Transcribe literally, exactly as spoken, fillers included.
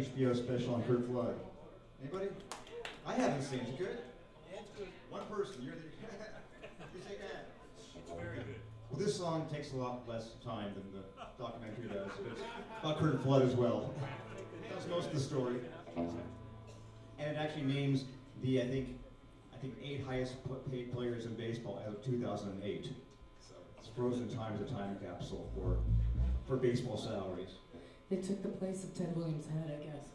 H B O special on Kurt Flood? Anybody? I haven't seen it. Is it good? Yeah, it's good. One person. You're the. You say that. It's very good. Well, this song takes a lot less time than the documentary does. But it's about Kurt Flood as well. It tells most of the story. And it actually names the, I think, I think eight highest paid players in baseball as of two thousand eight. So it's frozen time as a time capsule for for baseball salaries. They took the place of Ted Williams' head, I guess.